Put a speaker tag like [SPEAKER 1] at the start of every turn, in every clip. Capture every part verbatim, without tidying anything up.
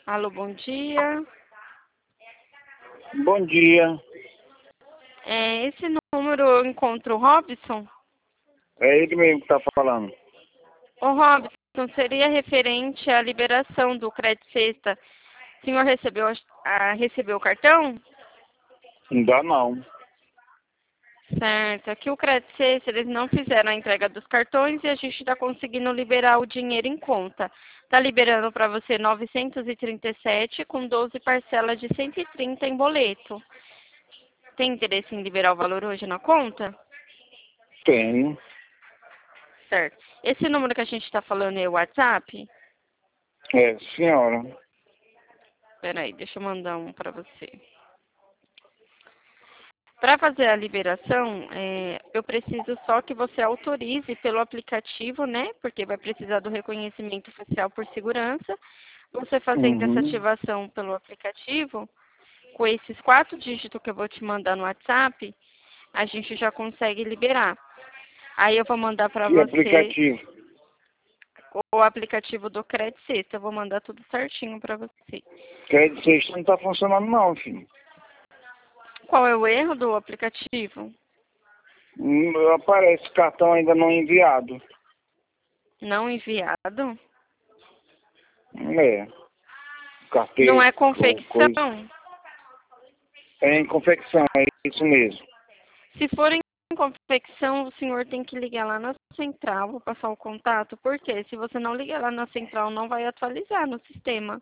[SPEAKER 1] Alô, bom dia.
[SPEAKER 2] Bom dia.
[SPEAKER 1] É, esse número eu encontro o Robson?
[SPEAKER 2] É ele mesmo que tá falando.
[SPEAKER 1] Ô, Robson, seria referente à liberação do crédito sexta. O senhor recebeu, a, recebeu o cartão?
[SPEAKER 2] Não dá não.
[SPEAKER 1] Certo. Aqui o crédito sexta, eles não fizeram a entrega dos cartões e a gente está conseguindo liberar o dinheiro em conta. Está liberando para você novecentos e trinta e sete com doze parcelas de cento e trinta em boleto. Tem interesse em liberar o valor hoje na conta?
[SPEAKER 2] Tenho.
[SPEAKER 1] Certo. Esse número que a gente está falando é o WhatsApp?
[SPEAKER 2] É, senhora.
[SPEAKER 1] Peraí, deixa eu mandar um para você. Para fazer a liberação, é, eu preciso só que você autorize pelo aplicativo, né? Porque vai precisar do reconhecimento facial por segurança. Você fazendo essa
[SPEAKER 2] Uhum.
[SPEAKER 1] ativação pelo aplicativo, com esses quatro dígitos que eu vou te mandar no WhatsApp, a gente já consegue liberar. Aí eu vou mandar para
[SPEAKER 2] Que
[SPEAKER 1] você
[SPEAKER 2] aplicativo?
[SPEAKER 1] o aplicativo do Crédito Sexta. Eu vou mandar tudo certinho para você.
[SPEAKER 2] Crédito sexta não tá funcionando não, filho.
[SPEAKER 1] Qual é o erro do aplicativo?
[SPEAKER 2] Hum, Aparece cartão ainda não enviado.
[SPEAKER 1] Não enviado?
[SPEAKER 2] É.
[SPEAKER 1] Não
[SPEAKER 2] Carteira,
[SPEAKER 1] é
[SPEAKER 2] ou coisa.
[SPEAKER 1] confecção?
[SPEAKER 2] É em confecção, é isso mesmo.
[SPEAKER 1] Se for em confecção, o senhor tem que ligar lá na central, vou passar o contato, porque se você não ligar lá na central, não vai atualizar no sistema.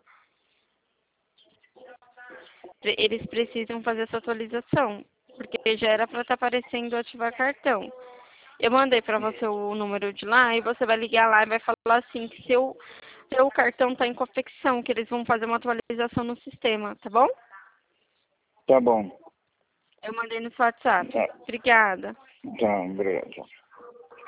[SPEAKER 1] Pre- Eles precisam fazer essa atualização, porque já era para estar aparecendo ativar cartão. Eu mandei para você o número de lá e você vai ligar lá e vai falar assim que seu, seu cartão está em confecção, que eles vão fazer uma atualização no sistema, tá bom?
[SPEAKER 2] Tá bom.
[SPEAKER 1] Eu mandei no seu WhatsApp.
[SPEAKER 2] Tá,
[SPEAKER 1] Obrigada.
[SPEAKER 2] tá, obrigado.